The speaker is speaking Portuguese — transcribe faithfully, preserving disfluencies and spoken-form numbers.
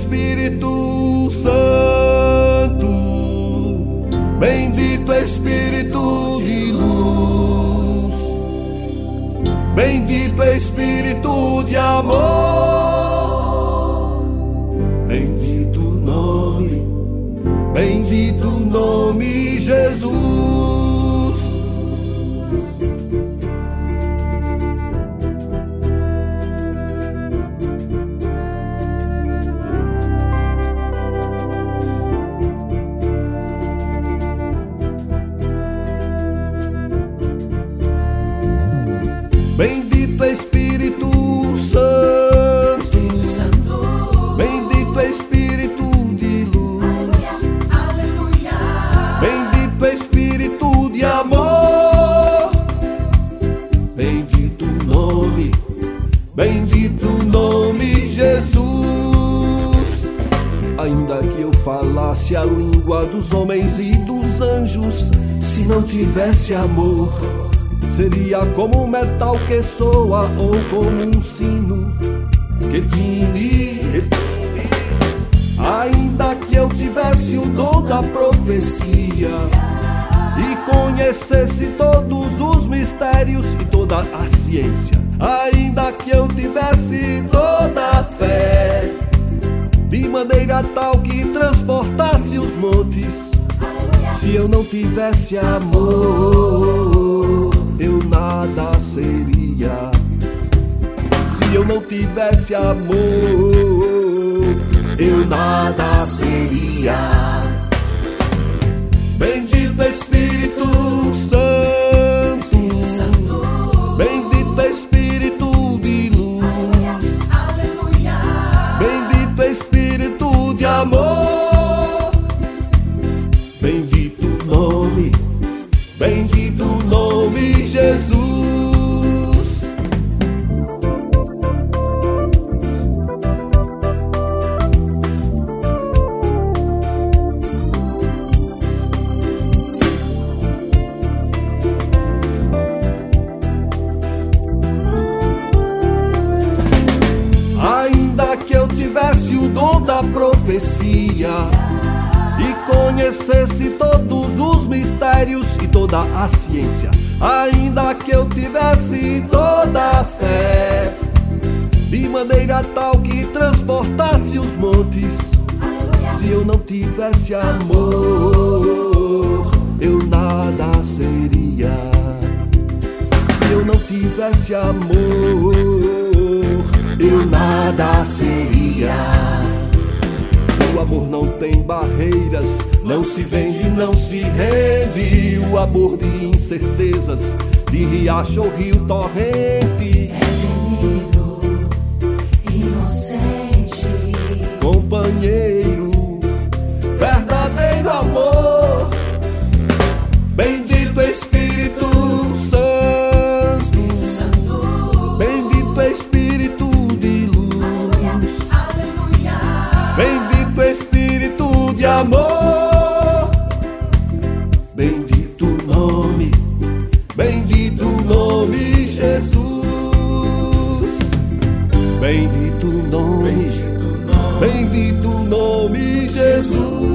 Espírito Santo, bendito Espírito de luz, bendito Espírito de amor, bendito nome, bendito nome Jesus. Bendito Espírito Santo, bendito Espírito de luz, bendito Espírito de amor, bendito nome, bendito nome Jesus. Ainda que eu falasse a língua dos homens e dos anjos, se não tivesse amor, seria como um metal que soa ou como um sino que tine. Ainda que eu tivesse o dom da profecia e conhecesse todos os mistérios e toda a ciência, ainda que eu tivesse toda a fé, de maneira tal que transportasse os montes, se eu não tivesse amor, eu nada seria. Se eu não tivesse amor, eu nada seria. Bendito Espírito Santo, bendito Espírito de luz, bendito Espírito de amor, bendito nome, bendito nome Jesus. Ainda que eu tivesse o dom da profecia e conhecesse todos os mistérios e toda a ciência, ainda que eu tivesse toda a fé, de maneira tal que transportasse os montes, se eu não tivesse amor, eu nada seria. Se eu não tivesse amor, eu nada seria. O amor não tem barreiras, não se vende, não se rende. O amor de incertezas, de riacho ou rio torrente, é temido, inocente, companheiro, verdadeiro amor. Bendito Espírito Santo, bendito Espírito de luz, bendito Espírito de amor, bendito nome, bendito nome Jesus, bendito nome, bendito nome Jesus.